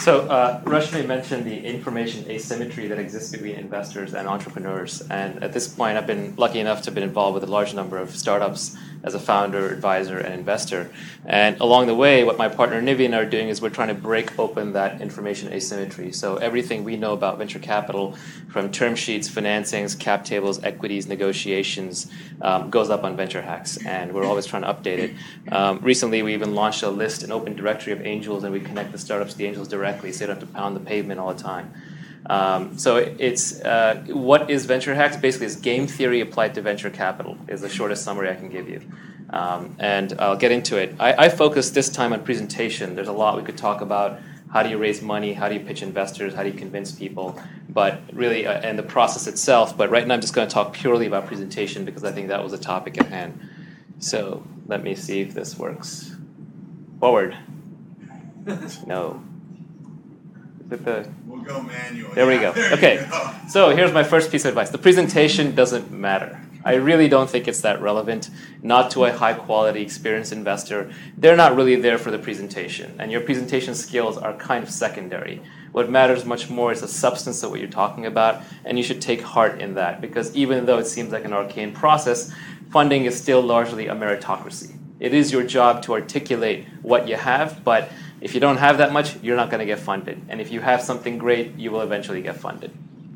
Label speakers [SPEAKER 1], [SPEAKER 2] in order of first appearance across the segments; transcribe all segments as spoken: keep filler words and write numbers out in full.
[SPEAKER 1] So uh, Rashmi mentioned the information asymmetry that exists between investors and entrepreneurs. And at this point, I've been lucky enough to have been involved with a large number of startups as a founder, advisor, and investor. And along the way, what my partner Nivian are doing is we're trying to break open that information asymmetry. So everything we know about venture capital, from term sheets, financings, cap tables, equities, negotiations, um, goes up on VentureHacks, and we're always trying to update it. Um, recently, we even launched a list, an open directory of angels, and we connect the startups to the angels directly, so you don't have to pound the pavement all the time. Um, so it's uh, what is VentureHacks? Basically, it's game theory applied to venture capital is the shortest summary I can give you. Um, and I'll get into it. I, I focus this time on presentation. There's a lot we could talk about. How do you raise money? How do you pitch investors? How do you convince people? But really, uh, and the process itself. But right now, I'm just going to talk purely about presentation because I think that was the topic at hand. So let me see if this works. Forward. No. The,
[SPEAKER 2] we'll go manual.
[SPEAKER 1] There we
[SPEAKER 2] yeah,
[SPEAKER 1] go.
[SPEAKER 2] There
[SPEAKER 1] Okay.
[SPEAKER 2] Go.
[SPEAKER 1] So here's my first piece of advice. The presentation doesn't matter. I really don't think it's that relevant, not to a high-quality, experienced investor. They're not really there for the presentation, and your presentation skills are kind of secondary. What matters much more is the substance of what you're talking about, and you should take heart in that, because even though it seems like an arcane process, funding is still largely a meritocracy. It is your job to articulate what you have, but if you don't have that much, you're not going to get funded. And if you have something great, you will eventually get funded.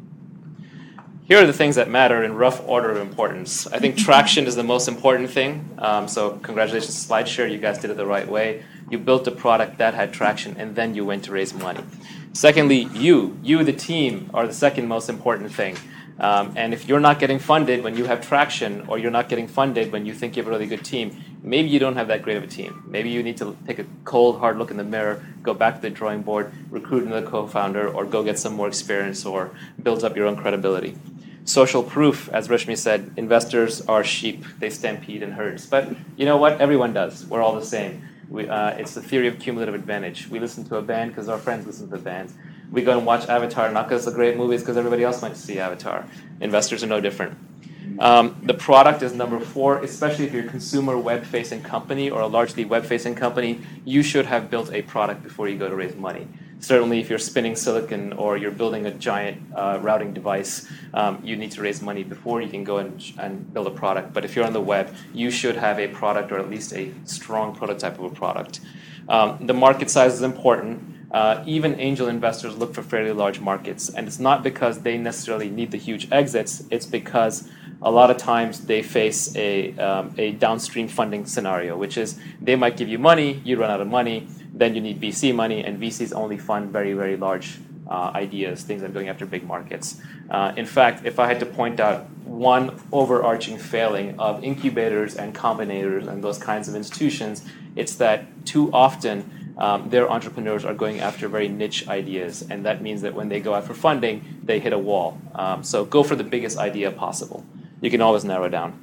[SPEAKER 1] Here are the things that matter in rough order of importance. I think traction is the most important thing. Um, so congratulations to SlideShare. You guys did it the right way. You built a product that had traction, and then you went to raise money. Secondly, you, you the team, are the second most important thing. Um, and if you're not getting funded when you have traction, or you're not getting funded when you think you have a really good team, maybe you don't have that great of a team. Maybe you need to take a cold, hard look in the mirror, go back to the drawing board, recruit another co-founder, or go get some more experience, or build up your own credibility. Social proof, as Rashmi said, investors are sheep. They stampede in herds. But you know what? Everyone does. We're all the same. We, uh, it's the theory of cumulative advantage. We listen to a band because our friends listen to the bands. We go and watch Avatar, not because it's a great movie, it's because everybody else went to see Avatar. Investors are no different. Um, the product is number four, especially if you're a consumer web-facing company or a largely web-facing company, you should have built a product before you go to raise money. Certainly, if you're spinning silicon or you're building a giant uh, routing device, um, you need to raise money before you can go and, and build a product. But if you're on the web, you should have a product or at least a strong prototype of a product. Um, the market size is important. Uh, even angel investors look for fairly large markets. And it's not because they necessarily need the huge exits. It's because a lot of times they face a, um, a downstream funding scenario, which is they might give you money, you run out of money, then you need V C money, and V Cs only fund very, very large uh, ideas, things that are going after big markets. Uh, in fact, if I had to point out one overarching failing of incubators and combinators and those kinds of institutions, it's that too often um, their entrepreneurs are going after very niche ideas, and that means that when they go out for funding, they hit a wall. Um, so go for the biggest idea possible. You can always narrow down.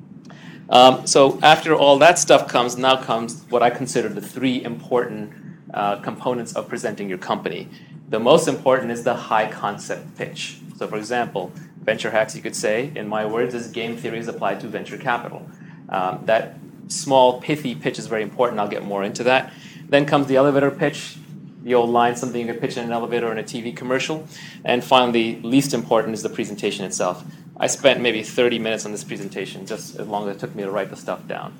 [SPEAKER 1] Um, so after all that stuff comes, now comes what I consider the three important uh, components of presenting your company. The most important is the high concept pitch. So for example, VentureHacks, you could say, in my words, is game theory is applied to venture capital. Um, that small, pithy pitch is very important. I'll get more into that. Then comes the elevator pitch, the old line, something you could pitch in an elevator or in a T V commercial. And finally, least important is the presentation itself. I spent maybe thirty minutes on this presentation, just as long as it took me to write the stuff down.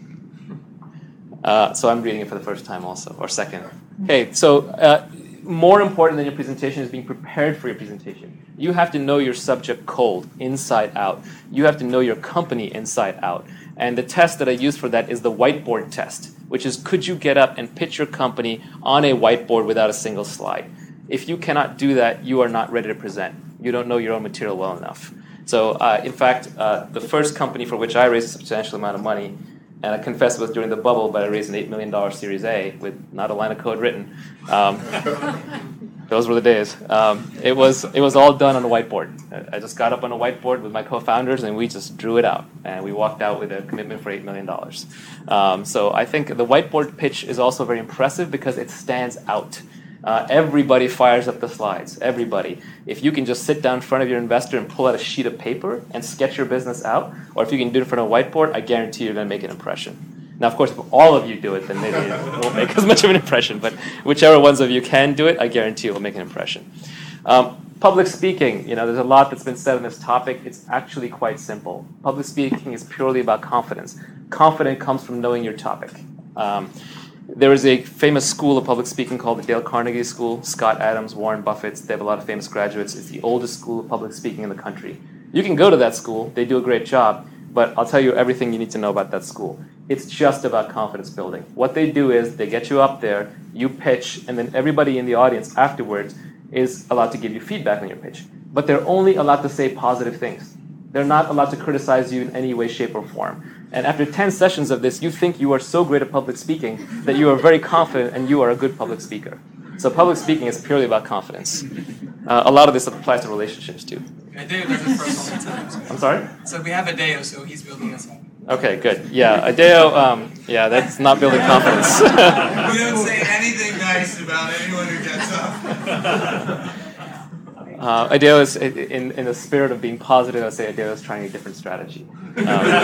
[SPEAKER 1] Uh, so I'm reading it for the first time also, or second. Okay, so uh, more important than your presentation is being prepared for your presentation. You have to know your subject cold, inside out. You have to know your company inside out. And the test that I use for that is the whiteboard test, which is could you get up and pitch your company on a whiteboard without a single slide? If you cannot do that, you are not ready to present. You don't know your own material well enough. So uh, in fact, uh, the first company for which I raised a substantial amount of money, and I confess it was during the bubble, but I raised an eight million dollars Series A with not a line of code written. Um, those were the days. Um, it was it was all done on a whiteboard. I just got up on a whiteboard with my co-founders, and we just drew it out. And we walked out with a commitment for eight million dollars. Um, so I think the whiteboard pitch is also very impressive because it stands out. Uh, everybody fires up the slides, everybody. If you can just sit down in front of your investor and pull out a sheet of paper and sketch your business out, or if you can do it in front of a whiteboard, I guarantee you're going to make an impression. Now, of course, if all of you do it, then maybe it won't make as much of an impression. But whichever ones of you can do it, I guarantee it will make an impression. Um, public speaking, you know, there's a lot that's been said on this topic. It's actually quite simple. Public speaking is purely about confidence. Confidence comes from knowing your topic. Um, there is a famous school of public speaking called the Dale Carnegie School. Scott Adams, Warren Buffett, they have a lot of famous graduates. It's the oldest school of public speaking in the country. You can go to that school. They do a great job. But I'll tell you everything you need to know about that school. It's just about confidence building. What they do is they get you up there, you pitch, and then everybody in the audience afterwards is allowed to give you feedback on your pitch. But they're only allowed to say positive things. They're not allowed to criticize you in any way, shape, or form. And after ten sessions of this, you think you are so great at public speaking that you are very confident and you are a good public speaker. So public speaking is purely about confidence. Uh, a lot of this applies to relationships too.
[SPEAKER 2] Adeo does it for us all the time.
[SPEAKER 1] I'm sorry?
[SPEAKER 2] So we have Adeo, so he's building us up.
[SPEAKER 1] Okay, good. Yeah, Adeo, um, yeah, that's not building confidence.
[SPEAKER 3] We don't say anything nice about anyone who gets up.
[SPEAKER 1] Uh, Adeo is, in, in the spirit of being positive, I say Adeo is trying a different strategy. Um,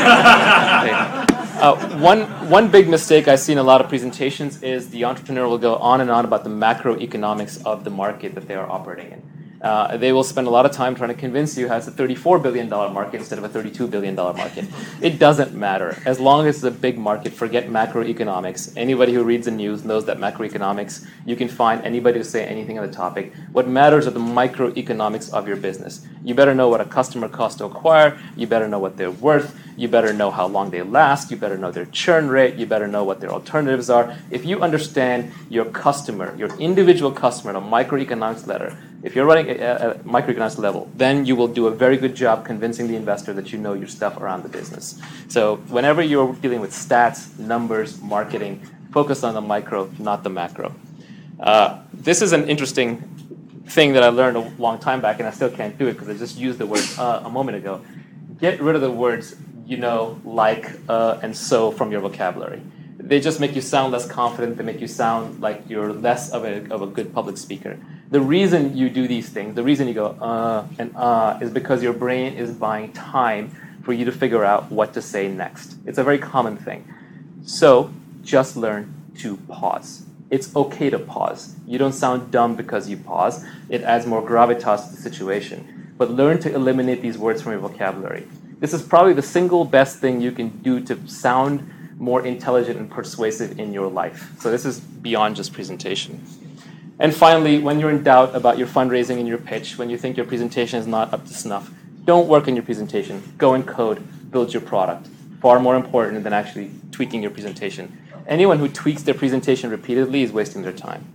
[SPEAKER 1] uh, one, one big mistake I see in a lot of presentations is the entrepreneur will go on and on about the macroeconomics of the market that they are operating in. Uh, they will spend a lot of time trying to convince you how it's a thirty-four billion dollars market instead of a thirty-two billion dollars market. It doesn't matter. As long as it's a big market, forget macroeconomics. Anybody who reads the news knows that macroeconomics, you can find anybody to say anything on the topic. What matters are the microeconomics of your business. You better know what a customer costs to acquire. You better know what they're worth. You better know how long they last. You better know their churn rate. You better know what their alternatives are. If you understand your customer, your individual customer at a microeconomics level, if you're running at a microeconomics level, then you will do a very good job convincing the investor that you know your stuff around the business. So whenever you're dealing with stats, numbers, marketing, focus on the micro, not the macro. Uh, this is an interesting thing that I learned a long time back, and I still can't do it because I just used the word uh, a moment ago. Get rid of the words you know, like, uh, and so from your vocabulary. They just make you sound less confident. They make you sound like you're less of a, of a good public speaker. The reason you do these things, the reason you go uh and uh, is because your brain is buying time for you to figure out what to say next. It's a very common thing. So just learn to pause. It's okay to pause. You don't sound dumb because you pause. It adds more gravitas to the situation. But learn to eliminate these words from your vocabulary. This is probably the single best thing you can do to sound more intelligent and persuasive in your life. So this is beyond just presentation. And finally, when you're in doubt about your fundraising and your pitch, when you think your presentation is not up to snuff, don't work on your presentation. Go and code, build your product. Far more important than actually tweaking your presentation. Anyone who tweaks their presentation repeatedly is wasting their time.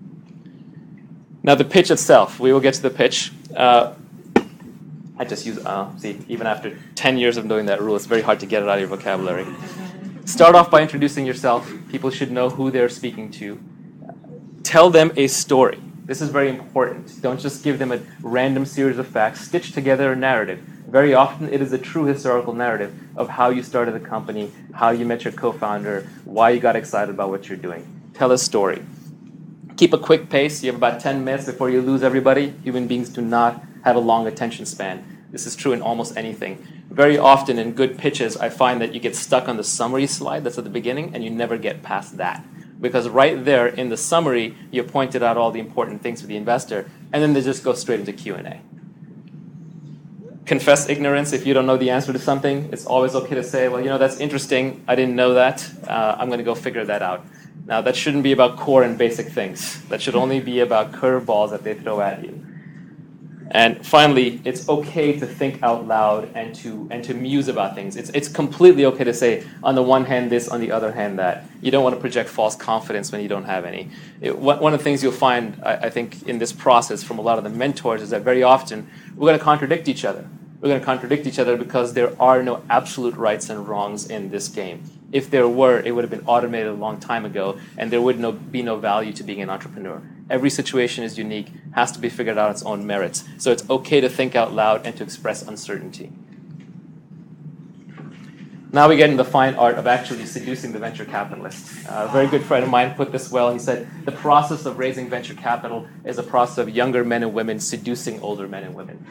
[SPEAKER 1] Now the pitch itself, we will get to the pitch. Uh, I just use uh, see, even after ten years of doing that rule, it's very hard to get it out of your vocabulary. Start off by introducing yourself. People should know who they're speaking to. Tell them a story. This is very important. Don't just give them a random series of facts. Stitch together a narrative. Very often it is a true historical narrative of how you started the company, how you met your co-founder, why you got excited about what you're doing. Tell a story. Keep a quick pace. You have about ten minutes before you lose everybody. Human beings do not have a long attention span. This is true in almost anything. Very often in good pitches, I find that you get stuck on the summary slide that's at the beginning and you never get past that. Because right there in the summary, you pointed out all the important things for the investor, and then they just go straight into Q and A. Confess ignorance if you don't know the answer to something. It's always okay to say, well, you know, that's interesting. I didn't know that. Uh, I'm going to go figure that out. Now, that shouldn't be about core and basic things. That should only be about curveballs that they throw at you. And finally, it's okay to think out loud and to and to muse about things. It's it's completely okay to say, on the one hand this, on the other hand that. You don't want to project false confidence when you don't have any. It, one of the things you'll find, I, I think, in this process from a lot of the mentors is that very often we're going to contradict each other. We're going to contradict each other because there are no absolute rights and wrongs in this game. If there were, it would have been automated a long time ago, and there would no, be no value to being an entrepreneur. Every situation is unique, has to be figured out on its own merits. So it's okay to think out loud and to express uncertainty. Now we get into the fine art of actually seducing the venture capitalist. Uh, a very good friend of mine put this well. He said, the process of raising venture capital is a process of younger men and women seducing older men and women.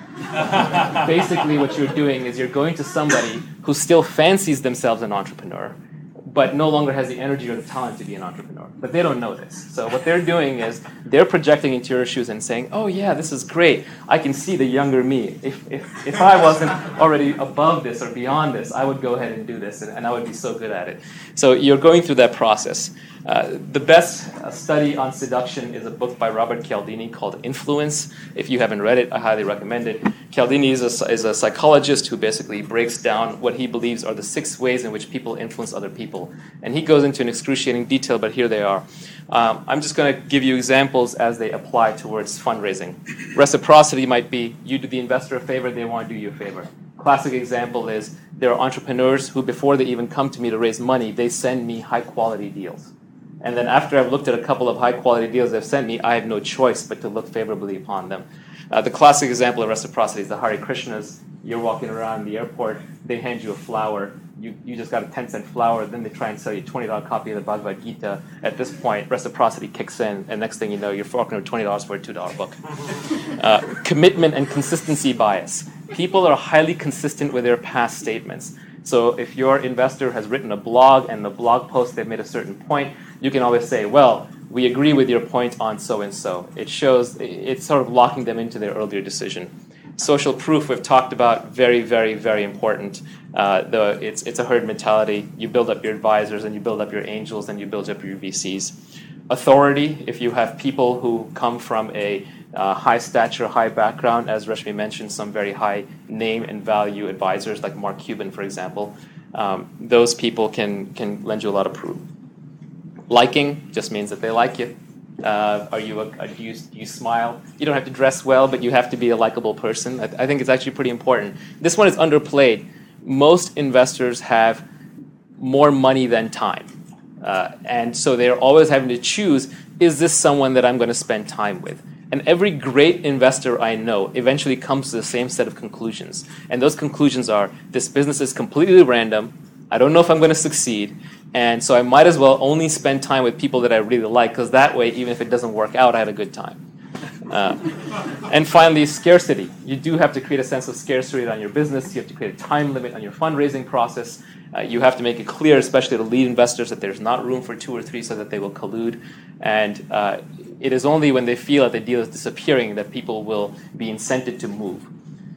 [SPEAKER 1] Basically what you're doing is you're going to somebody who still fancies themselves an entrepreneur, but no longer has the energy or the talent to be an entrepreneur. But they don't know this. So what they're doing is they're projecting into your shoes and saying, oh yeah, this is great. I can see the younger me. If if, if I wasn't already above this or beyond this, I would go ahead and do this, and, and I would be so good at it. So you're going through that process. Uh, the best uh, study on seduction is a book by Robert Cialdini called Influence. If you haven't read it, I highly recommend it. Cialdini is a, is a psychologist who basically breaks down what he believes are the six ways in which people influence other people. And he goes into an excruciating detail, but here they are. Um, I'm just going to give you examples as they apply towards fundraising. Reciprocity might be you do the investor a favor, they want to do you a favor. Classic example is there are entrepreneurs who, before they even come to me to raise money, they send me high-quality deals. And then after I've looked at a couple of high-quality deals they've sent me, I have no choice but to look favorably upon them. Uh, the classic example of reciprocity is the Hare Krishnas. You're walking around the airport, they hand you a flower. You, you just got a ten cent flower, then they try and sell you a twenty dollar copy of the Bhagavad Gita. At this point, reciprocity kicks in, and next thing you know, you're forking over twenty dollars for a two dollar book. Uh, commitment and consistency bias. People are highly consistent with their past statements. So if your investor has written a blog and the blog post they've made a certain point, you can always say, well, we agree with your point on so-and-so. It shows, it's sort of locking them into their earlier decision. Social proof we've talked about, very, very, very important. Uh, the, it's, it's a herd mentality. You build up your advisors and you build up your angels and you build up your V Cs. Authority, if you have people who come from a uh, high stature, high background, as Rashmi mentioned, some very high name and value advisors like Mark Cuban, for example, um, those people can, can lend you a lot of proof. Liking just means that they like you. Uh, are you a, a, do you do you smile? You don't have to dress well, but you have to be a likable person. I, th- I think it's actually pretty important. This one is underplayed. Most investors have more money than time. Uh, and so they're always having to choose, is this someone that I'm going to spend time with? And every great investor I know eventually comes to the same set of conclusions. And those conclusions are, this business is completely random. I don't know if I'm going to succeed. And so I might as well only spend time with people that I really like, because that way, even if it doesn't work out, I had a good time. Uh, and finally, scarcity. You do have to create a sense of scarcity on your business. You have to create a time limit on your fundraising process. Uh, you have to make it clear, especially to lead investors, that there's not room for two or three so that they will collude. And uh, it is only when they feel that the deal is disappearing that people will be incented to move.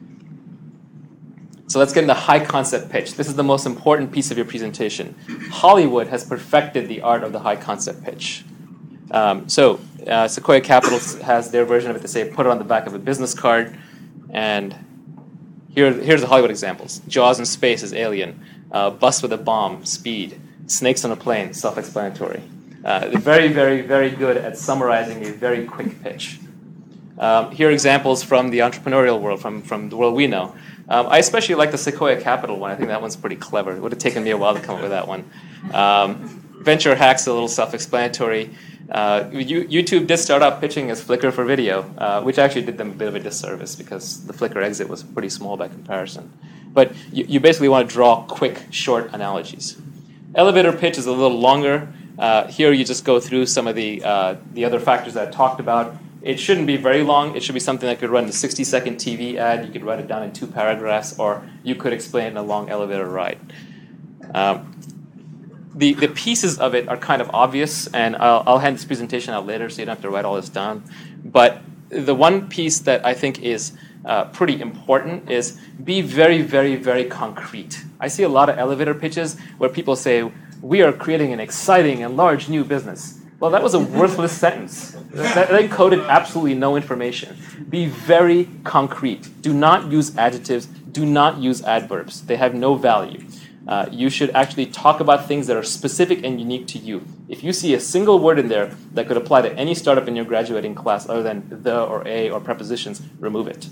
[SPEAKER 1] So let's get into high concept pitch. This is the most important piece of your presentation. Hollywood has perfected the art of the high concept pitch. Um, so uh, Sequoia Capital has their version of it. They say, put it on the back of a business card. And here, here's the Hollywood examples. Jaws in space is Alien. Uh, bus with a bomb, Speed. Snakes on a plane, self-explanatory. Uh, they're very, very, very good at summarizing a very quick pitch. Um, here are examples from the entrepreneurial world, from, from the world we know. Um, I especially like the Sequoia Capital one. I think that one's pretty clever. It would have taken me a while to come up with that one. Um, Venture Hack's a little self-explanatory. Uh, you, YouTube did start out pitching as Flickr for video, uh, which actually did them a bit of a disservice because the Flickr exit was pretty small by comparison. But you, you basically want to draw quick, short analogies. Elevator pitch is a little longer. Uh, here you just go through some of the, uh, the other factors that I talked about. It shouldn't be very long. It should be something that could run a sixty second T V ad. You could write it down in two paragraphs, or you could explain it in a long elevator ride. Um, the, the pieces of it are kind of obvious, and I'll, I'll hand this presentation out later so you don't have to write all this down. But the one piece that I think is uh, pretty important is be very, very, very concrete. I see a lot of elevator pitches where people say, we are creating an exciting and large new business. Well, that was a worthless sentence. That, that encoded absolutely no information. Be very concrete. Do not use adjectives. Do not use adverbs. They have no value. Uh, you should actually talk about things that are specific and unique to you. If you see a single word in there that could apply to any startup in your graduating class other than the or a or prepositions, remove it.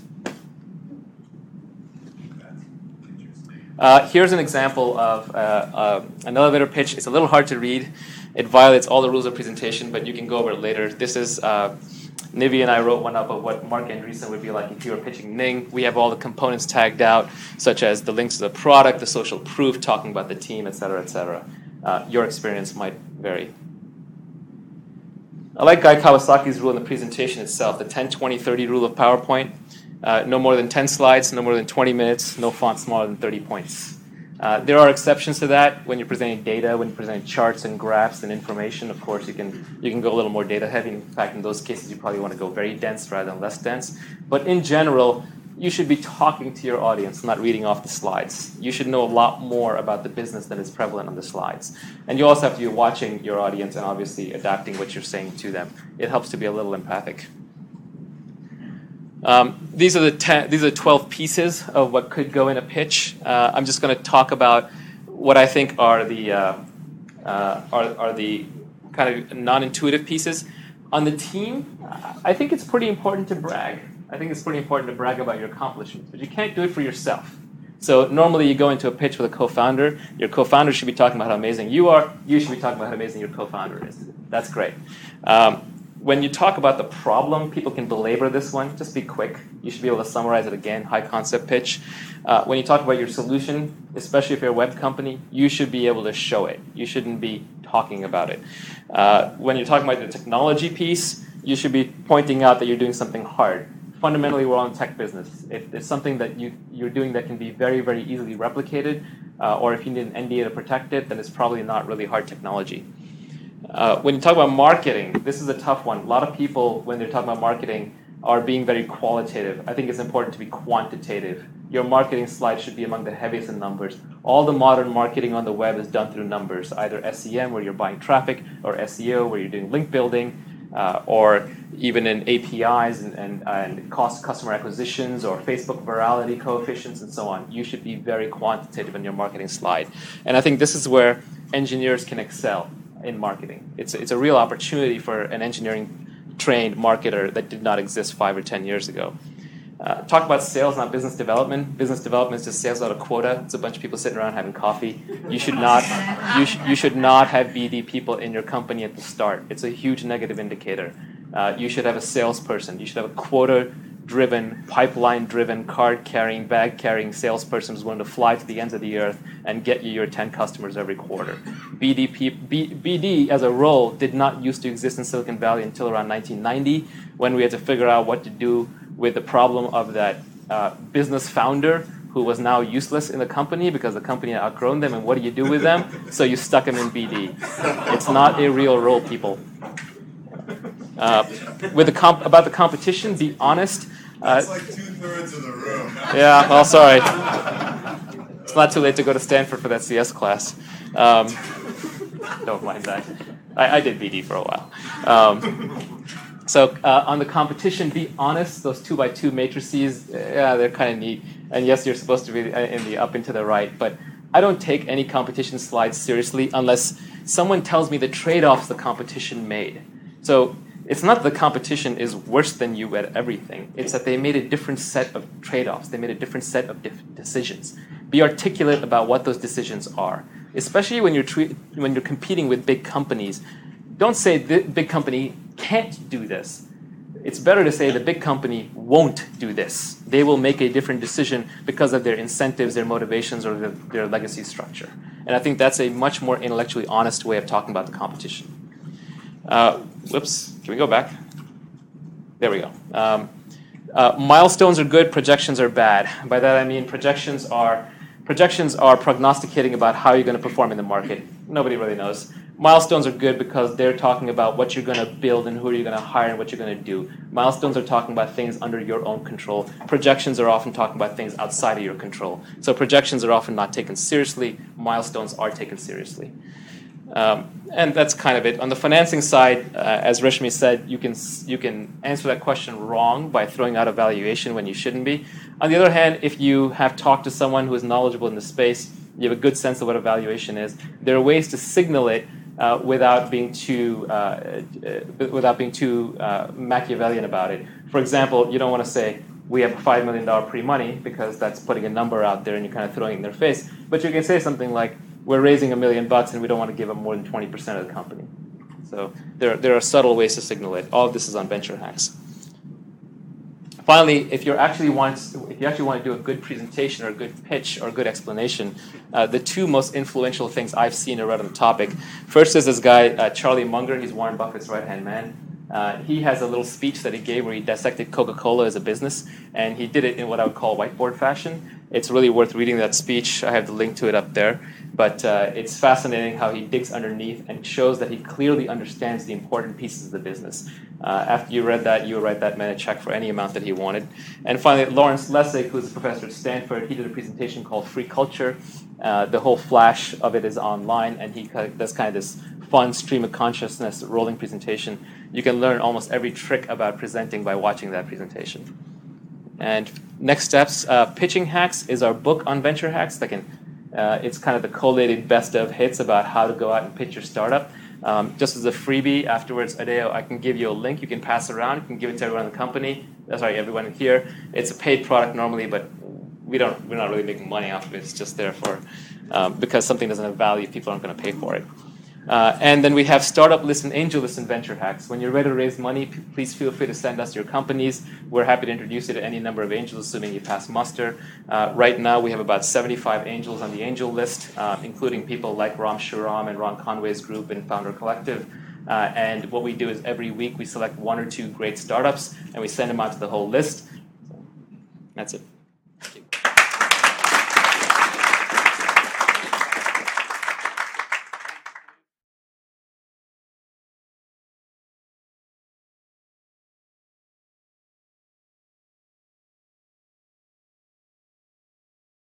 [SPEAKER 1] Uh, here's an example of uh, uh, an elevator pitch. It's a little hard to read. It violates all the rules of presentation, but you can go over it later. This is, uh, Nivi and I wrote one up of what Mark Andreessen would be like if you were pitching Ning. We have all the components tagged out, such as the links to the product, the social proof, talking about the team, et cetera, et cetera. Uh, your experience might vary. I like Guy Kawasaki's rule in the presentation itself, the ten twenty thirty rule of PowerPoint. Uh, no more than ten slides, no more than twenty minutes, no font smaller than thirty points. Uh, there are exceptions to that when you're presenting data, when you're presenting charts and graphs and information. Of course, you can you can go a little more data heavy. In fact, in those cases, you probably want to go very dense rather than less dense. But in general, you should be talking to your audience, not reading off the slides. You should know a lot more about the business than is prevalent on the slides. And you also have to be watching your audience and obviously adapting what you're saying to them. It helps to be a little empathic. Um, these are the ten, these are twelve pieces of what could go in a pitch. Uh, I'm just going to talk about what I think are the uh, uh, are, are the kind of non-intuitive pieces. On the team, I think it's pretty important to brag. I think it's pretty important to brag about your accomplishments, but you can't do it for yourself. So normally you go into a pitch with a co-founder. Your co-founder should be talking about how amazing you are. You should be talking about how amazing your co-founder is. That's great. Um, when you talk about the problem, people can belabor this one. Just be quick. You should be able to summarize it again, high concept pitch. Uh, when you talk about your solution, especially if you're a web company, you should be able to show it. You shouldn't be talking about it. Uh, when you're talking about the technology piece, you should be pointing out that you're doing something hard. Fundamentally, we're all in tech business. If it's something that you, you're doing that can be very, very easily replicated, uh, or if you need an N D A to protect it, then it's probably not really hard technology. Uh, when you talk about marketing, this is a tough one. A lot of people, when they're talking about marketing, are being very qualitative. I think it's important to be quantitative. Your marketing slide should be among the heaviest in numbers. All the modern marketing on the web is done through numbers, either S E M, where you're buying traffic, or S E O, where you're doing link building, uh, or even in A P Is and, and, and cost customer acquisitions, or Facebook virality coefficients, and so on. You should be very quantitative in your marketing slide. And I think this is where engineers can excel in marketing. It's, it's a real opportunity for an engineering-trained marketer that did not exist five or ten years ago. Uh, talk about sales, not business development. Business development is just sales out of quota. It's a bunch of people sitting around having coffee. You should not, you, sh- you should not have B D people in your company at the start. It's a huge negative indicator. Uh, you should have a salesperson. You should have a quota-driven, pipeline-driven, card-carrying, bag-carrying salesperson who's willing to fly to the ends of the earth and get you your ten customers every quarter. B D, P, B, B D as a role did not used to exist in Silicon Valley until around nineteen ninety, when we had to figure out what to do with the problem of that uh, business founder who was now useless in the company because the company had outgrown them, and what do you do with them? So you stuck them in B D. It's not a real role, people. Uh, with the comp- about the competition, be honest. Uh,
[SPEAKER 3] That's like two-thirds of the room.
[SPEAKER 1] yeah, well, sorry. It's not too late to go to Stanford for that C S class. Um, don't mind that. I, I did B D for a while. Um, so uh, on the competition, be honest. Those two by two matrices, yeah, they're kind of neat. And yes, you're supposed to be in the up and to the right, but I don't take any competition slides seriously unless someone tells me the trade-offs the competition made. So it's not that the competition is worse than you at everything. It's that they made a different set of trade-offs. They made a different set of dif- decisions. Be articulate about what those decisions are, especially when you're tre- when you're competing with big companies. Don't say the big company can't do this. It's better to say the big company won't do this. They will make a different decision because of their incentives, their motivations, or their, their legacy structure. And I think that's a much more intellectually honest way of talking about the competition. Uh, whoops, can we go back? There we go. Um, uh, milestones are good, projections are bad. By that I mean projections are projections are prognosticating about how you're going to perform in the market. Nobody really knows. Milestones are good because they're talking about what you're going to build and who you're going to hire and what you're going to do. Milestones are talking about things under your own control. Projections are often talking about things outside of your control. So projections are often not taken seriously. Milestones are taken seriously. Um, and that's kind of it. On the financing side, uh, as Rashmi said, you can you can answer that question wrong by throwing out a valuation when you shouldn't be. On the other hand, if you have talked to someone who is knowledgeable in the space, you have a good sense of what a valuation is. There are ways to signal it uh, without being too uh, uh, without being too uh, Machiavellian about it. For example, you don't want to say, we have five million dollars pre-money, because that's putting a number out there and you're kind of throwing it in their face. But you can say something like, we're raising a million bucks and we don't want to give them more than twenty percent of the company. So there, there are subtle ways to signal it. All of this is on Venture Hacks. Finally, if, you're actually want, if you actually want to do a good presentation or a good pitch or a good explanation, uh, the two most influential things I've seen or read on the topic. First is this guy, uh, Charlie Munger. He's Warren Buffett's right-hand man. Uh, he has a little speech that he gave where he dissected Coca-Cola as a business, and he did it in what I would call whiteboard fashion. It's really worth reading that speech. I have the link to it up there. But uh, it's fascinating how he digs underneath and shows that he clearly understands the important pieces of the business. Uh, after you read that, you would write that man a check for any amount that he wanted. And finally, Lawrence Lessig, who's a professor at Stanford, he did a presentation called Free Culture. Uh, the whole flash of it is online, and he does kind of this fun stream of consciousness rolling presentation. You can learn almost every trick about presenting by watching that presentation. And next steps, uh, Pitching Hacks is our book on venture hacks. That can, uh, it's kind of the collated best of hits about how to go out and pitch your startup. Um, just as a freebie, afterwards, Adeo, I can give you a link you can pass around. You can give it to everyone in the company. Uh, sorry, everyone here. It's a paid product normally, but we don't, we're not really making money off of it. It's just there for, um, because something doesn't have value, people aren't going to pay for it. Uh, and then we have Startup List and Angel List and Venture Hacks. When you're ready to raise money, p- please feel free to send us your companies. We're happy to introduce you to any number of angels, assuming you pass muster. Uh, right now, we have about seventy-five angels on the angel list, uh, including people like Ram Shuram and Ron Conway's group and Founder Collective. Uh, and what we do is every week we select one or two great startups, and we send them out to the whole list. So that's it.